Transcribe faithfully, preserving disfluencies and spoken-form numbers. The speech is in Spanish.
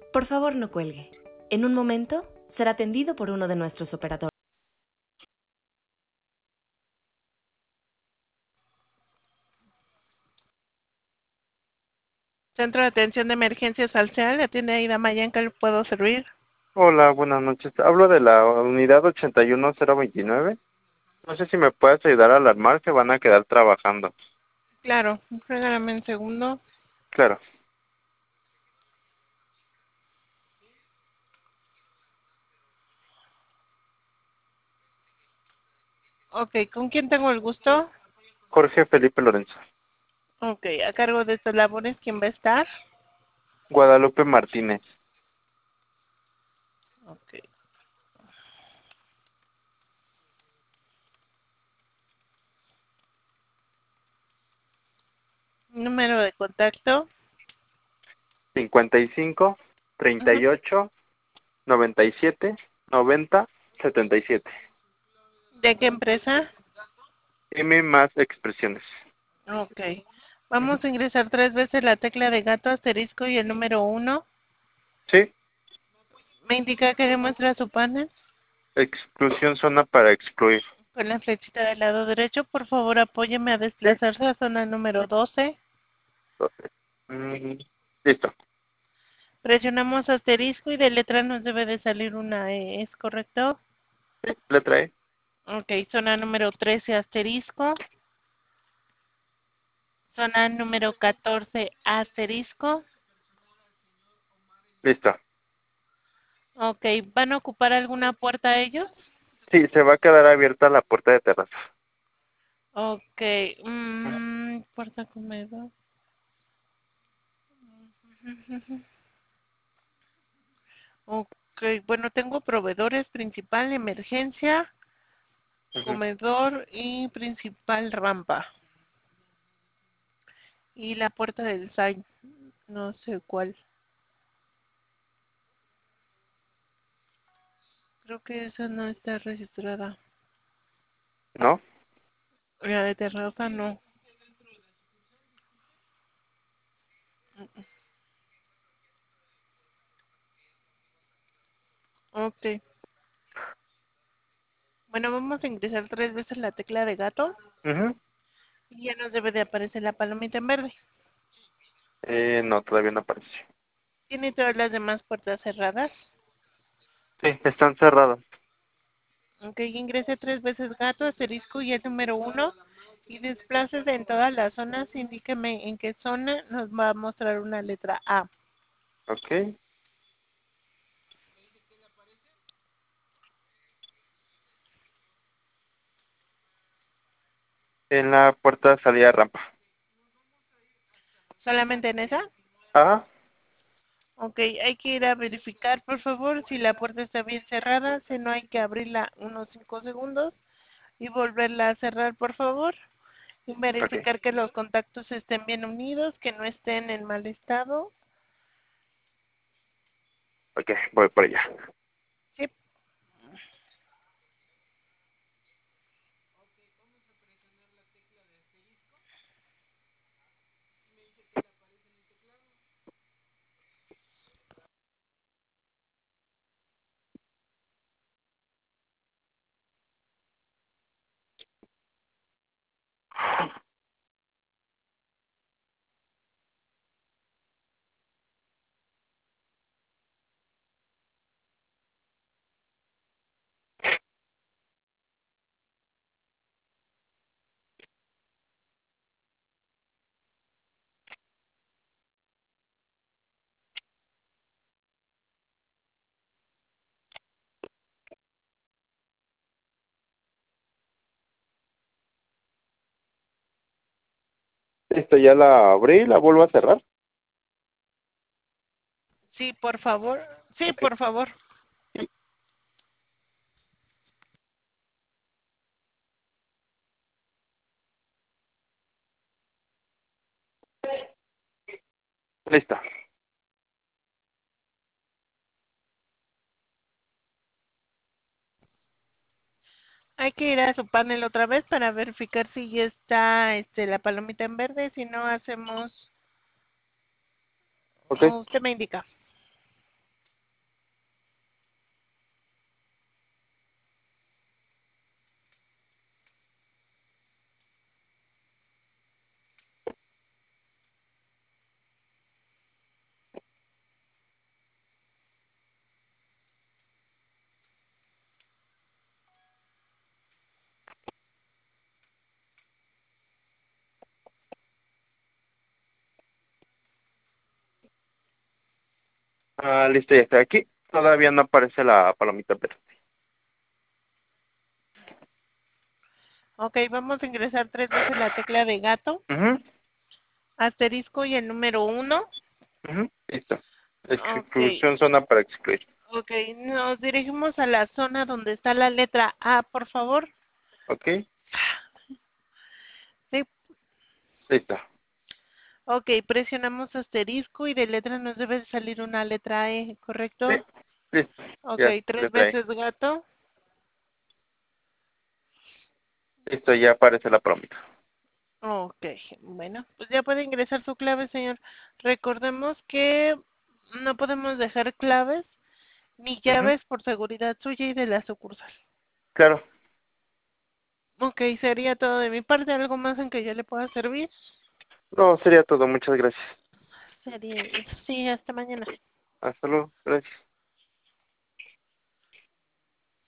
Por favor, no cuelgue. En un momento será atendido por uno de nuestros operadores. Centro de Atención de Emergencias Alceal, ¿la tiene Aida Maya? ¿En qué le puedo servir? Hola, buenas noches. Hablo de la unidad ochenta y uno cero veintinueve. No sé si me puedes ayudar a alarmar, se van a quedar trabajando. Claro, regálame un segundo. Claro. Ok, ¿con quién tengo el gusto? Jorge Felipe Lorenzo. Ok, a cargo de estas labores, ¿quién va a estar? Guadalupe Martínez. Ok. Número de contacto. cincuenta y cinco, treinta Ujú. y ocho, noventa y siete, noventa, setenta y siete. ¿De qué empresa? M más expresiones. Ok. Ujú. Vamos a ingresar tres veces la tecla de gato, asterisco y el número uno. Sí. ¿Me indica que demuestra su panel? Exclusión zona para excluir. Con la flechita del lado derecho, por favor apóyeme a Sí. desplazarse a zona número doce. Entonces, mm, listo. Presionamos asterisco y de letra nos debe de salir una E, ¿es correcto? Sí, letra E. Ok, zona número trece, asterisco. Zona número catorce, asterisco. Listo. Ok, ¿van a ocupar alguna puerta ellos? Sí, se va a quedar abierta la puerta de terraza. Ok, mmm, puerta comedor. Ok, bueno, tengo proveedores, principal, emergencia, Ujú. comedor y principal rampa. Y la puerta del sign, no sé cuál. Creo que esa no está registrada. ¿No? La de terraza no. Ok. Bueno, vamos a ingresar tres veces la tecla de gato Ujú. y ya nos debe de aparecer la palomita en verde. Eh, no, todavía no aparece. ¿Tiene todas las demás puertas cerradas? Sí, están cerradas. Ok, ingrese tres veces gato, asterisco y el número uno y desplácese en todas las zonas. Indíqueme en qué zona nos va a mostrar una letra A. Ok. En la puerta de salida rampa. ¿Solamente en esa? Ah, Ok, hay que ir a verificar, por favor, si la puerta está bien cerrada. Si no, hay que abrirla unos cinco segundos y volverla a cerrar, por favor. Y ok. verificar que los contactos estén bien unidos, que no estén en mal estado. Ok, voy por allá. Sí. Listo, ya la abrí, la vuelvo a cerrar. Sí, por favor. Sí, Ok. por favor. Listo. Hay que ir a su panel otra vez para verificar si ya está este, la palomita en verde. Si no, hacemos... Ok. o usted me indica. Ah, listo, ya está aquí. Todavía no aparece la palomita verde. Ok, vamos a ingresar tres veces la tecla de gato, Ujú, asterisco y el número uno. ujú, listo. Ok, Exclusión zona para excluir. ok, nos dirigimos a la zona donde está la letra A, por favor. Ok, Sí, listo. ok, presionamos asterisco y de letra nos debe salir una letra E, Sí, ¿correcto? listo. Ok, Ya, tres letra E. veces gato. Listo, ya aparece la palomita. Ok, bueno, pues ya puede ingresar su clave, señor. Recordemos que no podemos dejar claves ni Ujú, llaves por seguridad suya y de la sucursal. claro. Ok, sería todo de mi parte. ¿Algo más en que yo le pueda servir? No, sería todo. Muchas gracias. Sería, sí, hasta mañana. Hasta luego. Gracias.